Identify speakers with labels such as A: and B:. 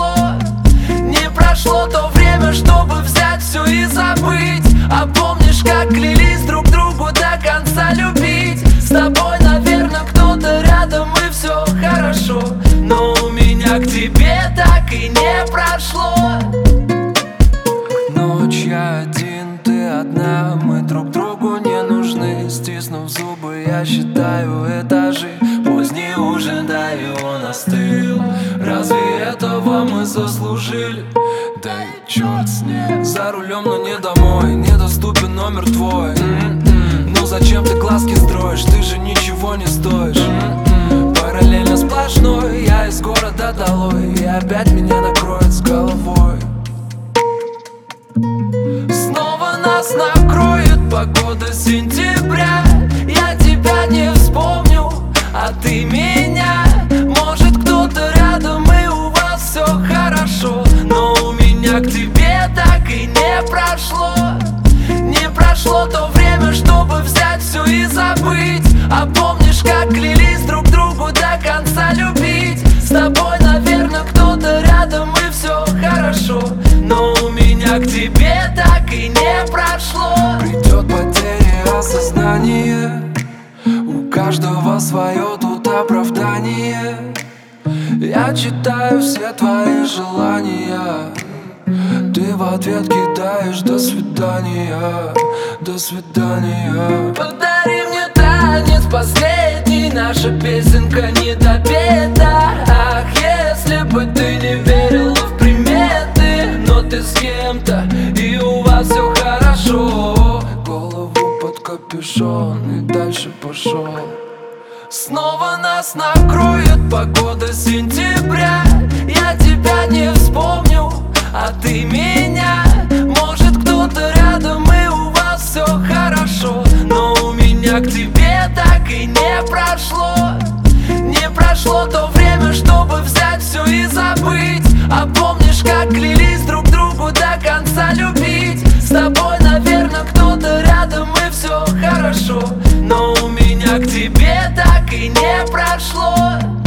A: Не прошло то время, чтобы взять все и забыть. А помнишь, как клялись друг другу до конца любить? С тобой, наверное, кто-то рядом и все хорошо, но у меня к тебе так и не прошло. Ночь я один, ты одна, мы друг другу не нужны. Стиснув зубы, я считаю этажи. Поздний ужин, да и он остыл. Разве этого мы заслужили? Да и черт с ним. За рулем, но не домой, недоступен номер твой. Ну зачем ты глазки строишь, ты же ничего не стоишь. Параллельно сплошной, я из города долой, и опять меня накроет с головой. Снова нас накроет погода сентября. Я тебя не вспомню, а ты меня. Может, кто-то рядом и у вас все хорошо, но у меня к тебе так и не прошло. Не прошло то время, чтобы взять все и забыть. А помнишь, как клялись друг другу до конца любить? С тобой, наверное, кто-то рядом и все хорошо, но у меня к тебе так и не прошло. Придет потеря осознания, у каждого свое тут оправдание. Я читаю все твои желания, ты в ответ кидаешь «до свидания, до свидания». Подари мне танец последний, наша песенка не допета. Ах, если бы ты не верила в приметы, но ты с кем-то и у вас все хорошо. Голову под капюшон и дальше пошел. Снова нас накроет погода сентября. Я тебя не вспомню, а ты меня. Может, кто-то рядом и у вас все хорошо, но у меня к тебе так и не прошло. Не прошло то время, чтобы взять все и забыть. А помнишь, как клялись друг другу до конца любить? С тобой, наверное, кто-то рядом и все хорошо, но у меня к тебе так и не прошло.